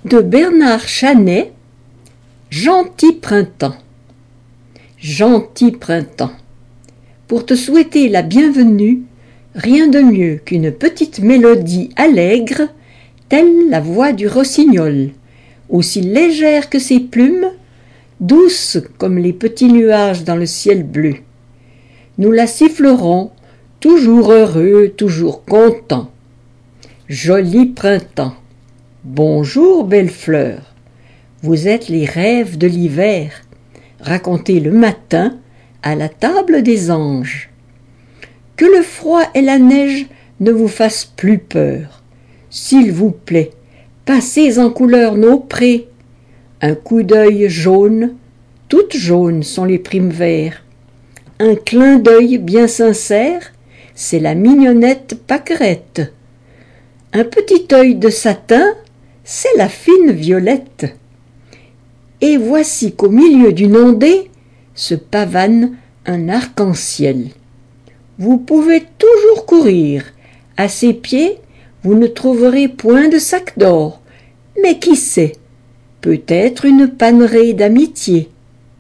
de Bernard Chanet, Gentil printemps. Gentil printemps. Pour te souhaiter la bienvenue, rien de mieux qu'une petite mélodie allègre, telle la voix du rossignol, aussi légère que ses plumes, douce comme les petits nuages dans le ciel bleu. Nous la sifflerons, toujours heureux, toujours content. Joli printemps. Bonjour, belle fleur. Vous êtes les rêves de l'hiver, racontés le matin à la table des anges. Que le froid et la neige ne vous fassent plus peur. S'il vous plaît, passez en couleur nos prés. Un coup d'œil jaune, toutes jaunes sont les primes verts. Un clin d'œil bien sincère, c'est la mignonnette pâquerette. Un petit œil de satin, c'est la fine violette. Et voici qu'au milieu d'une ondée se pavane un arc-en-ciel. Vous pouvez toujours courir. À ses pieds, vous ne trouverez point de sac d'or. Mais qui sait, peut-être une pannerée d'amitié.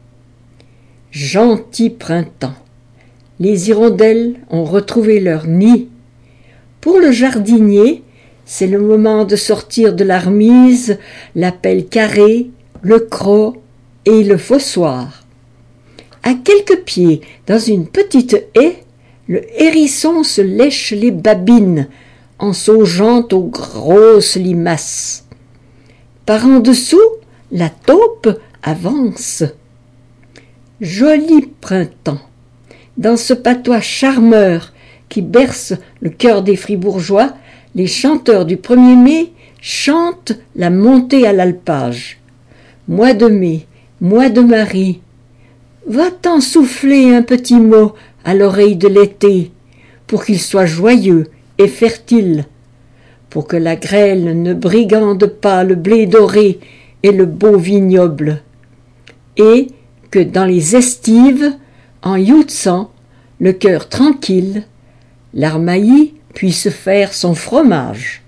Gentil printemps. Les hirondelles ont retrouvé leur nid. Pour le jardinier, c'est le moment de sortir de la remise la pelle carrée, le croc et le fossoir. À quelques pieds, dans une petite haie, le hérisson se lèche les babines en saugeant aux grosses limaces. Par en dessous, la taupe avance. Joli printemps. Dans ce patois charmeur qui berce le cœur des fribourgeois, les chanteurs du 1er mai chantent la montée à l'alpage. Mois de mai, mois de Marie, va-t'en souffler un petit mot à l'oreille de l'été, pour qu'il soit joyeux et fertile, pour que la grêle ne brigande pas le blé doré et le beau vignoble, et que dans les estives, en youtsant, le cœur tranquille, l'Armailly puisse faire son fromage.